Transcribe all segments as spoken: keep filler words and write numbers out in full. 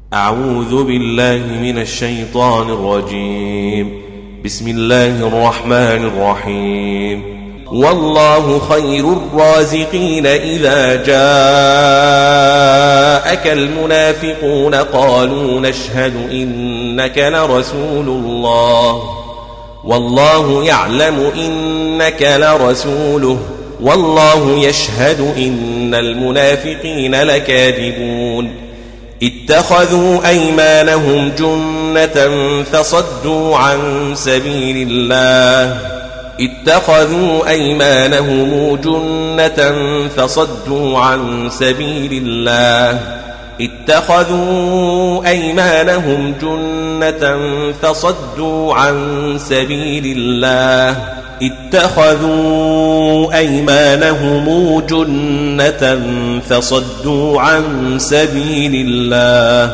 أعوذ بالله من الشيطان الرجيم. بسم الله الرحمن الرحيم. والله خير الرازقين. إذا جاءك المنافقون قالوا نشهد إنك لرسول الله والله يعلم إنك لرسوله والله يشهد إن المنافقين لكاذبون. اتخذوا أيمانهم جنة فصدوا عن سبيل الله اتخذوا أيمانهم جنة فصدوا عن سبيل الله اتخذوا أيمانهم جنة فصدوا عن سبيل الله اتخذوا أيمانهم جنة فصدوا عن سبيل الله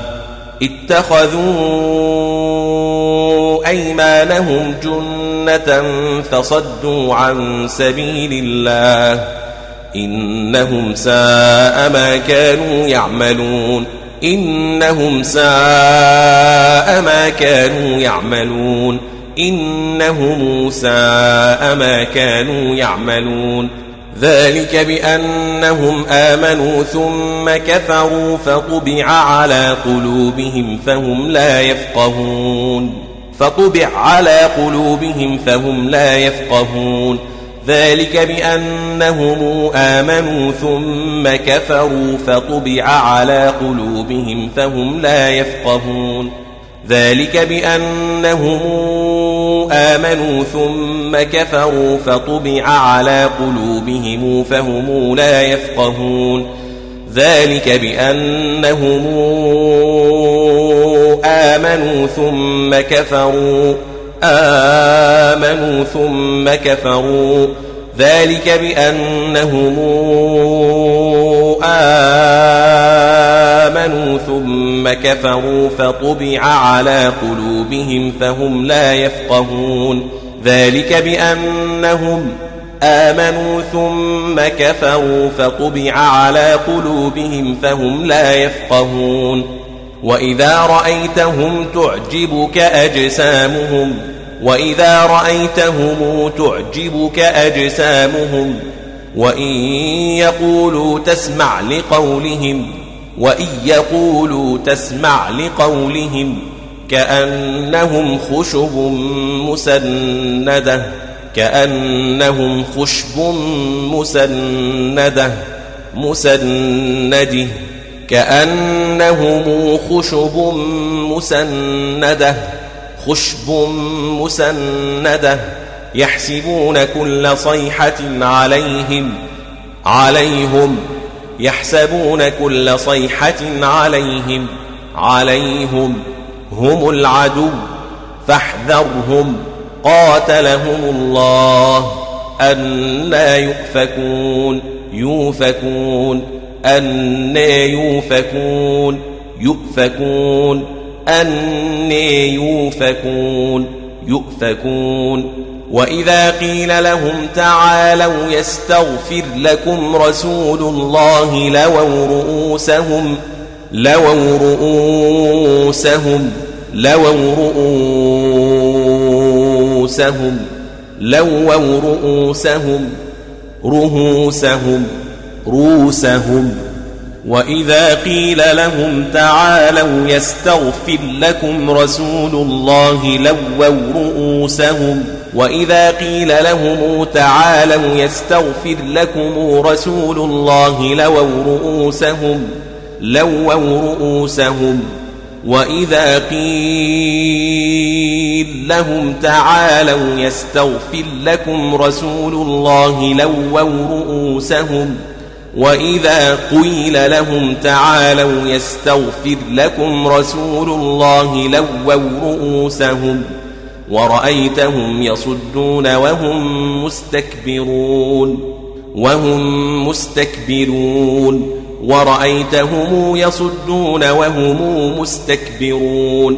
اتخذوا أيمانهم جنة فصدوا عن سبيل الله إنهم ساء ما كانوا يعملون إنهم ساء ما كانوا يعملون إنهم ساء ما كانوا يعملون. ذلك بأنهم آمنوا ثم كفروا فطبع على قلوبهم فهم لا يفقهون فطبع على قلوبهم فهم لا يفقهون. ذلك بأنهم آمنوا ثم كفروا فطبع على قلوبهم فهم لا يفقهون. ذلك بأنهم آمنوا ثم كفروا فطبع على قلوبهم فهم لا يفقهون. ذلك بأنهم آمنوا ثم كفروا آمنوا ثم كفروا ذلك بأنهم آمنوا ثم كفروا فطبع على قلوبهم فهم لا يفقهون. ذلك بأنهم آمنوا ثم كفروا فطبع على قلوبهم فهم لا يفقهون. وإذا رأيتهم تعجبك أجسامهم وإذا رأيتهم تعجبك أجسامهم وإن يقولوا تسمع لقولهم وإن يقولوا تسمع لقولهم كأنهم خشب مسندة كأنهم خشب مسندة مسندة كأنهم خشب مسندة خشب مسندة يحسبون كل صيحة عليهم عليهم يحسبون كل صيحة عليهم عليهم هم العدو فاحذرهم قاتلهم الله أنى يؤفكون يؤفكون أنى يؤفكون يؤفكون أنى يؤفكون يؤفكون. وإذا قيل لهم تعالوا يستغفر لكم رسول الله لووا رؤوسهم لووا رؤوسهم لووا رؤوسهم لووا رؤوسهم رؤوسهم رؤوسهم. وإذا قيل لهم تعالوا يستغفر لكم رسول الله لووا رؤوسهم وإذا قيل لهم تعالوا يستغفر لكم رسول الله لووا رؤوسهم لووا رؤوسهم. وإذا قيل لهم تعالوا يستغفر لكم رسول الله لووا رؤوسهم وإذا قيل لهم تعالوا يستغفر لكم رسول الله لووا رؤوسهم ورأيتهم يصدون وهم مستكبرون وهم مستكبرون ورأيتهم يصدون وهم مستكبرون.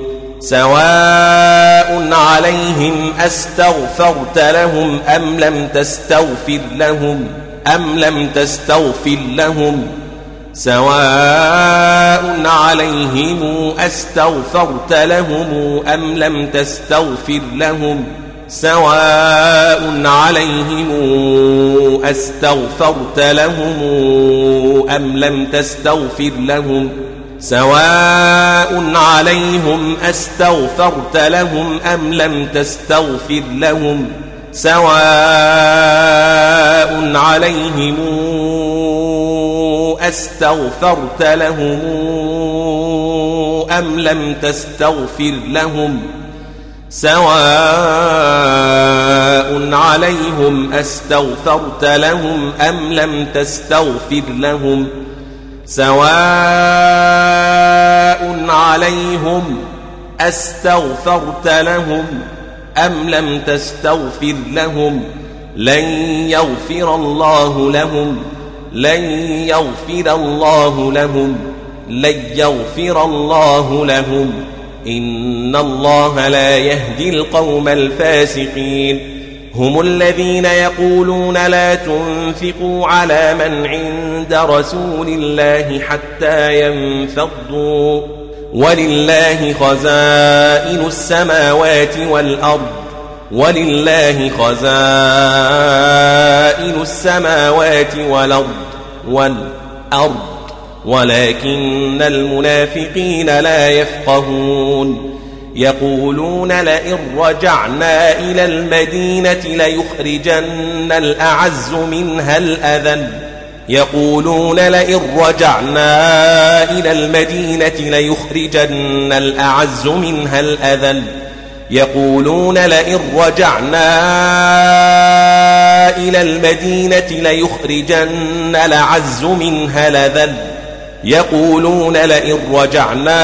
سواء عليهم أستغفرت لهم أم لم تستغفر لهم أم لم تستغفر لهم سواء عليهم أستغفرت لهم أم لم تستغفر لهم سواء عليهم أستغفرت لهم أم لم تستغفر لهم سواء عليهم أستغفرت لهم أم لم تستغفر لهم سواء عليهم أستغفرت لهم أم لم تستغفر لهم سواء عليهم أستغفرت لهم أم لم تستغفر لهم سواء عليهم أستغفرت لهم أم لم تستغفر لهم لن يغفر الله لهم لن يغفر الله لهم لن يغفر الله لهم إن الله لا يهدي القوم الفاسقين هم الذين يقولون لا تنفقوا على من عند رسول الله حتى ينفضوا ولله خزائن السماوات والأرض ولله خزائن السماوات والأرض والأرض ولكن المنافقين لا يفقهون يقولون لئن رجعنا إلى المدينة ليخرجن الأعز منها الأذل يقولون لئن رجعنا إلى المدينة ليخرجن الأعز منها الأذل يقولون لئن رجعنا إلى المدينة ليخرجن الأعز منها الأذل يقولون لئن رجعنا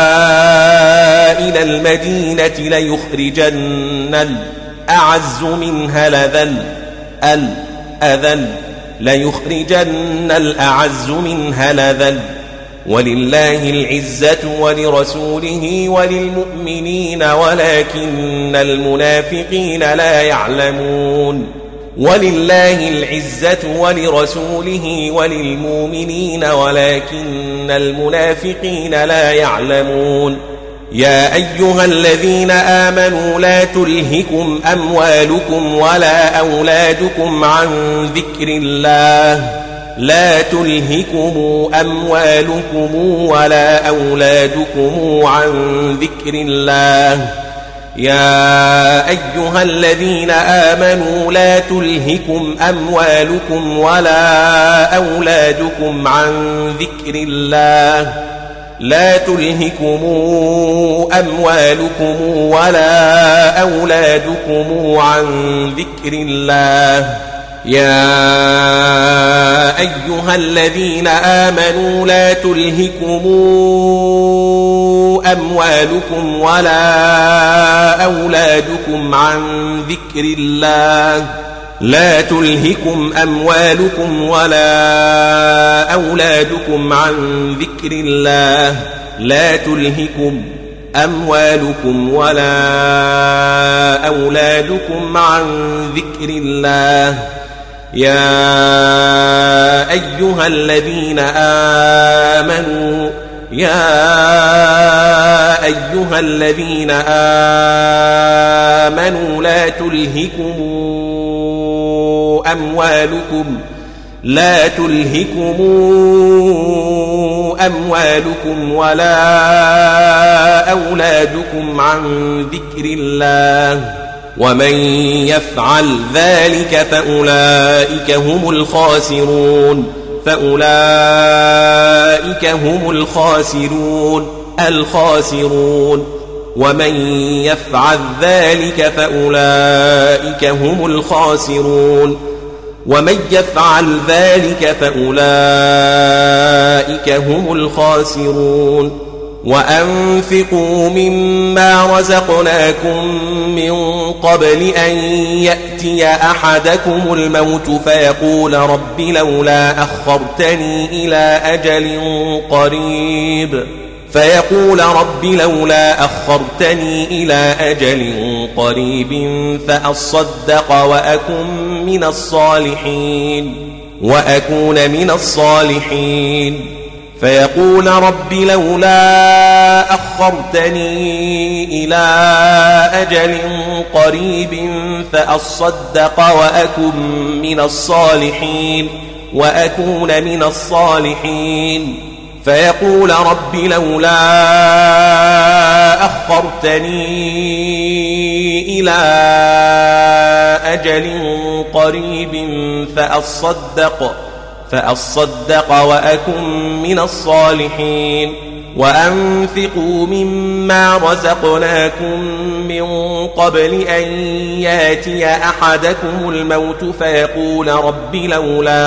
إلى المدينة ليخرجن الأعز منها الأذل الأذل ليخرجن الأعز منها الأذل ولله العزة ولرسوله وللمؤمنين ولكن المنافقين لا يعلمون ولله العزة ولرسوله وللمؤمنين ولكن المنافقين لا يعلمون يا أيها الذين آمنوا لا تلهكم أموالكم ولا أولادكم عن ذكر الله لا تلهكم أموالكم ولا أولادكم عن ذكر الله يا أيها الذين آمنوا لا تلهكم أموالكم ولا أولادكم عن ذكر الله لا تلهكم أموالكم ولا أولادكم عن ذكر الله يا أيها الذين آمنوا لا تلهكم أموالكم ولا أولادكم عن ذكر الله لا تلهكم أموالكم ولا أولادكم عن ذكر الله لا تلهكم أموالكم ولا أولادكم عن ذكر الله يا أيها الذين آمنوا يا أيها الذين آمنوا لا تلهكم أموالكم لا تلهكم أموالكم ولا أولادكم عن ذكر الله ومن يفعل ذلك فأولئك هم الخاسرون فأولئك هم الخاسرون الخاسرون ومن يفعل ذلك فأولئك هم الخاسرون ومن يفعل ذلك فأولئك هم الخاسرون وأنفقوا مما رزقناكم من قبل أن يأتي أحدكم الموت فيقول رب لولا أخرتني إلى أجل قريب فيقول رب لولا أخرتني إلى أجل قريب فأصدق وأكن من الصالحين وأكون من الصالحين فيقول رب لولا أخرتني إلى أجل قريب فأصدق وأكن من الصالحين وأكون من الصالحين فيقول رب لولا أخرتني إلى أجل قريب فأصدق فأصدق وأكن من الصالحين وأنفقوا مما رزقناكم من قبل أن ياتي أحدكم الموت فيقول رب لولا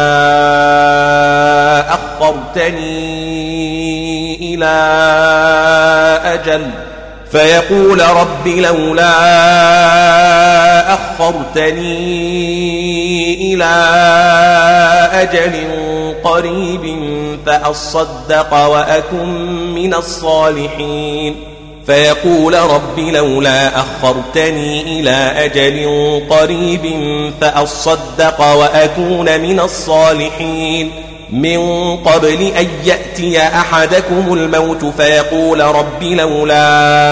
أخرتني إلى أجل فيقول رب لولا أخرتني إلى أجل قريب فأصدق وأكن من الصالحين فيقول رب لولا أخرتني إلى أجل قريب فأصدق وأكون من الصالحين من قبل أن يأتي أحدكم الموت فيقول رب لولا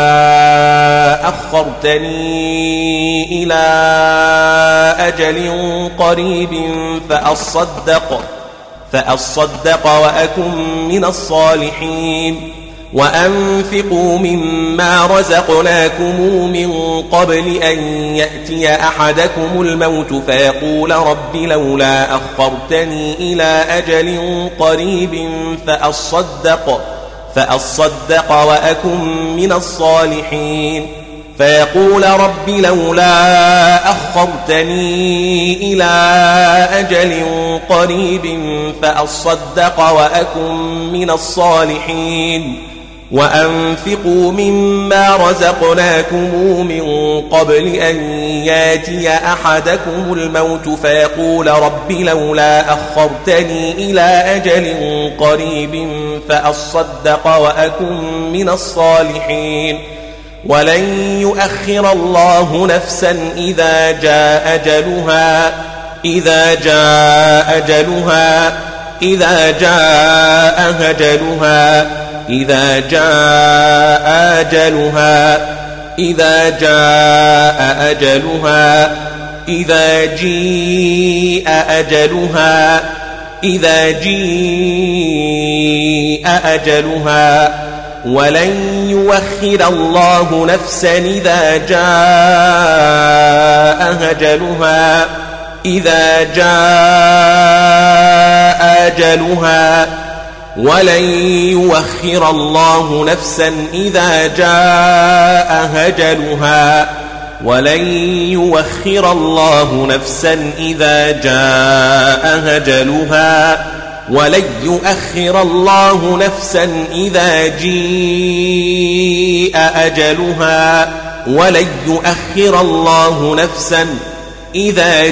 أخرتني إلى أجل قريب فأصدق فأصدق وأكن من الصالحين وأنفقوا مما رزقناكم من قبل أن يأتي أحدكم الموت فيقول رب لولا أخرتني إلى أجل قريب فأصدق فأصدق وأكن من الصالحين فيقول رب لولا أخرتني إلى أجل قريب فأصدق وأكن من الصالحين وأنفقوا مما رزقناكم من قبل أن ياتي أحدكم الموت فيقول رب لولا أخرتني إلى أجل قريب فأصدق وأكن من الصالحين ولن يؤخر الله نفسا إذا جاء أجلها إذا جاء أجلها إذا جاء أجلها إذا جاء أجلها إذا جاء أجلها إذا جيء أجلها إذا جيء أجلها ولن يؤخر الله نفسا إذا جاء أجلها إذا جاء أجلها ولن يؤخر الله نفسا إذا جاء أجلها ولن يؤخر الله نفسا إذا جاء أجلها ولن يؤخر الله نفسا إذا جيء أجلها ولن يؤخر الله نفسا إذا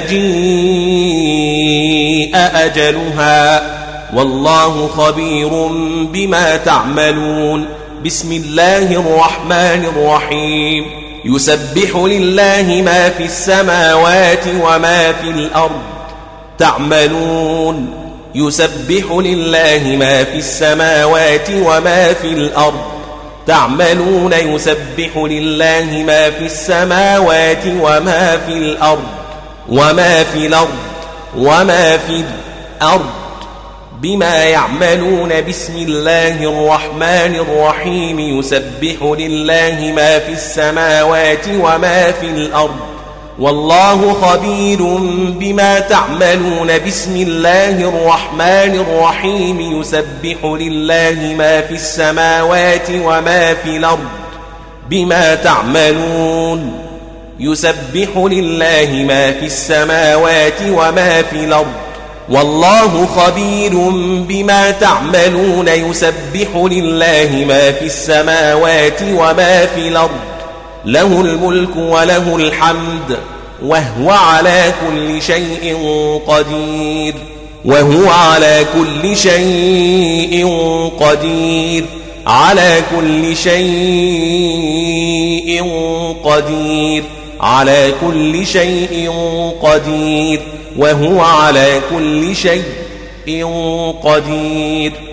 جيء أجلها والله خبير بما تعملون بسم الله الرحمن الرحيم يسبح لله ما في السماوات وما في الأرض تعملون يسبح لله ما في السماوات وما في الأرض تعملون يسبح لله ما في السماوات وما في الأرض وما في الأرض وما في الأرض بما يعملون بسم الله الرحمن الرحيم يسبح لله ما في السماوات وما في الأرض والله خبير بما تعملون بسم الله الرحمن الرحيم يسبح لله ما في السماوات وما في الأرض بما تعملون يسبح لله ما في السماوات وما في الأرض والله خبير بما تعملون يسبح لله ما في السماوات وما في الأرض له الملك وله الحمد وهو على كل شيء قدير وهو على كل شيء قدير على كل شيء قدير على كل شيء قدير وهو على كل شيء قدير